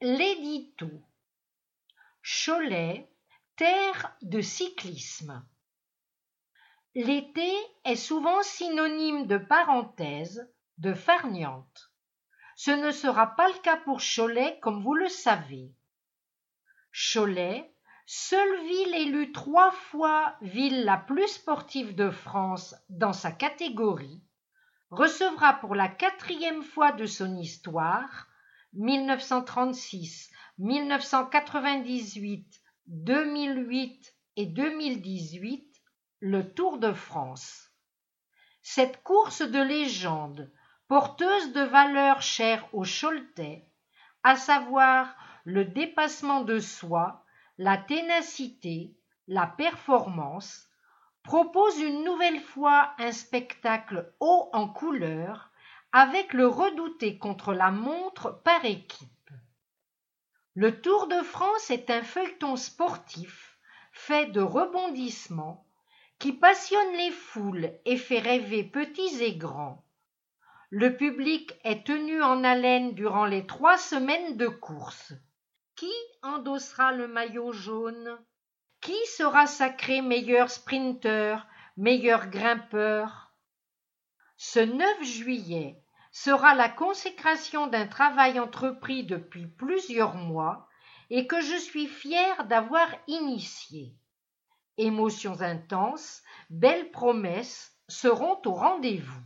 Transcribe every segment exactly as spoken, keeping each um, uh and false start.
L'édito. Cholet, terre de cyclisme. L'été est souvent synonyme de parenthèse, de farniente. Ce ne sera pas le cas pour Cholet, comme vous le savez. Cholet, seule ville élue trois fois ville la plus sportive de France dans sa catégorie, recevra pour la quatrième fois de son histoire, mille neuf cent trente-six, mille neuf cent quatre-vingt-dix-huit, deux mille huit et deux mille dix-huit, le Tour de France. Cette course de légende, porteuse de valeurs chères aux Choletais, à savoir le dépassement de soi, la ténacité, la performance, propose une nouvelle fois un spectacle haut en couleurs avec le redouté contre-la-montre par équipe. Le Tour de France est un feuilleton sportif fait de rebondissements qui passionne les foules et fait rêver petits et grands. Le public est tenu en haleine durant les trois semaines de course. Qui endossera le maillot jaune ? Qui sera sacré meilleur sprinter, meilleur grimpeur ? Ce neuf juillet sera la consécration d'un travail entrepris depuis plusieurs mois et que je suis fière d'avoir initié. Émotions intenses, belles promesses seront au rendez-vous.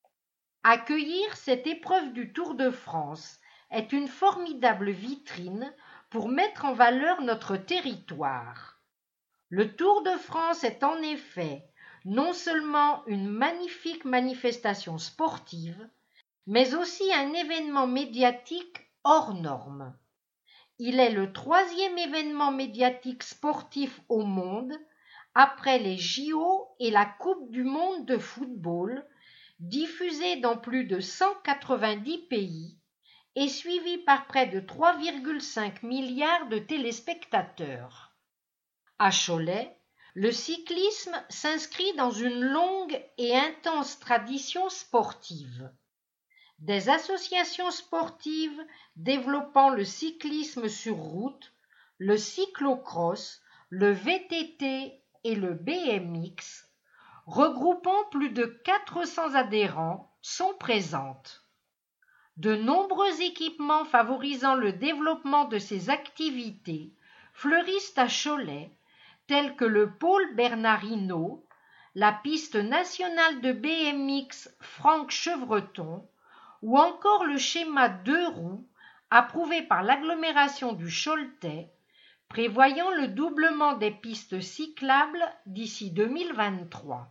Accueillir cette épreuve du Tour de France est une formidable vitrine pour mettre en valeur notre territoire. Le Tour de France est en effet non seulement une magnifique manifestation sportive, mais aussi un événement médiatique hors norme. Il est le troisième événement médiatique sportif au monde, après les J O et la Coupe du monde de football, diffusée dans plus de cent quatre-vingt-dix pays et suivi par près de trois virgule cinq milliards de téléspectateurs. À Cholet, le cyclisme s'inscrit dans une longue et intense tradition sportive. Des associations sportives développant le cyclisme sur route, le cyclocross, le V T T et le B M X, regroupant plus de quatre cents adhérents, sont présentes. De nombreux équipements favorisant le développement de ces activités fleurissent à Cholet, tels que le pôle Bernard Hinault, la piste nationale de B M X Franck Chevreton, ou encore le schéma deux roues approuvé par l'agglomération du Choletais, prévoyant le doublement des pistes cyclables d'ici deux mille vingt-trois.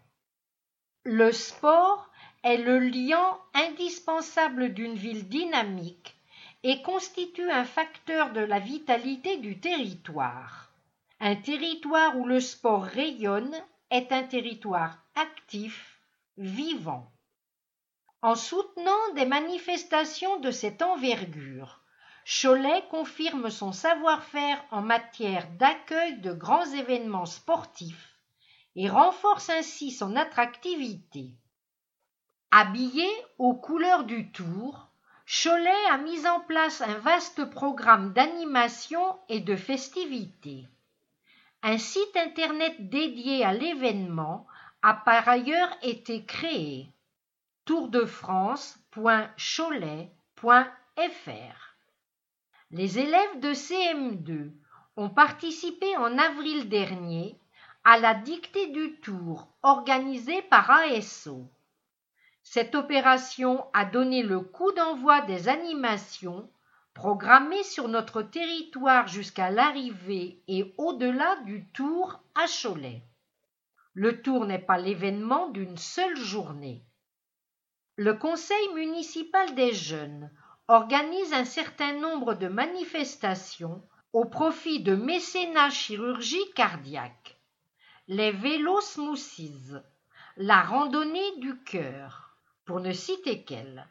Le sport est le liant indispensable d'une ville dynamique et constitue un facteur de la vitalité du territoire. Un territoire où le sport rayonne est un territoire actif, vivant. En soutenant des manifestations de cette envergure, Cholet confirme son savoir-faire en matière d'accueil de grands événements sportifs et renforce ainsi son attractivité. Habillé aux couleurs du Tour, Cholet a mis en place un vaste programme d'animation et de festivités. Un site internet dédié à l'événement a par ailleurs été créé. tour de france point cholet point f r. Les élèves de C M deux ont participé en avril dernier à la dictée du Tour organisée par A S O. Cette opération a donné le coup d'envoi des animations programmées sur notre territoire jusqu'à l'arrivée et au-delà du Tour à Cholet. Le Tour n'est pas l'événement d'une seule journée. Le Conseil municipal des jeunes organise un certain nombre de manifestations au profit de mécénat chirurgie cardiaque. Les vélos smoothies, la randonnée du cœur, pour ne citer qu'elles.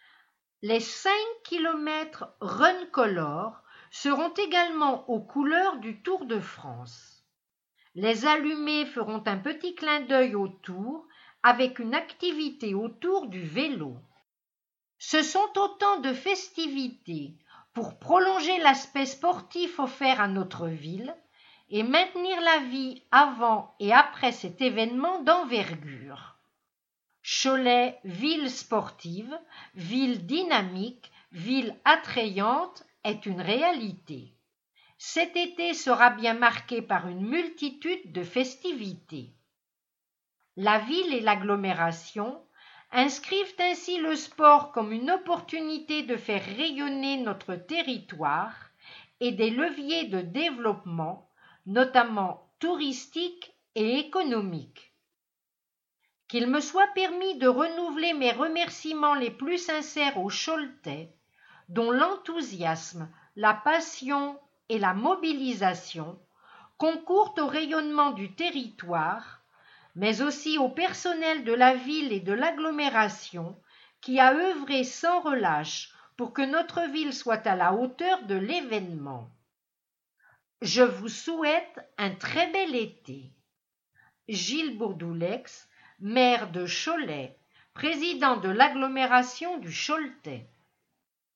Les cinq kilomètres Run Color seront également aux couleurs du Tour de France. Les allumés feront un petit clin d'œil au Tour avec une activité autour du vélo. Ce sont autant de festivités pour prolonger l'aspect sportif offert à notre ville et maintenir la vie avant et après cet événement d'envergure. Cholet, ville sportive, ville dynamique, ville attrayante, est une réalité. Cet été sera bien marqué par une multitude de festivités. La ville et l'agglomération inscrivent ainsi le sport comme une opportunité de faire rayonner notre territoire et des leviers de développement, notamment touristiques et économiques. Qu'il me soit permis de renouveler mes remerciements les plus sincères aux Choletais, dont l'enthousiasme, la passion et la mobilisation concourent au rayonnement du territoire, mais aussi au personnel de la ville et de l'agglomération qui a œuvré sans relâche pour que notre ville soit à la hauteur de l'événement. Je vous souhaite un très bel été. Gilles Bourdoulex, maire de Cholet, président de l'agglomération du Choletais.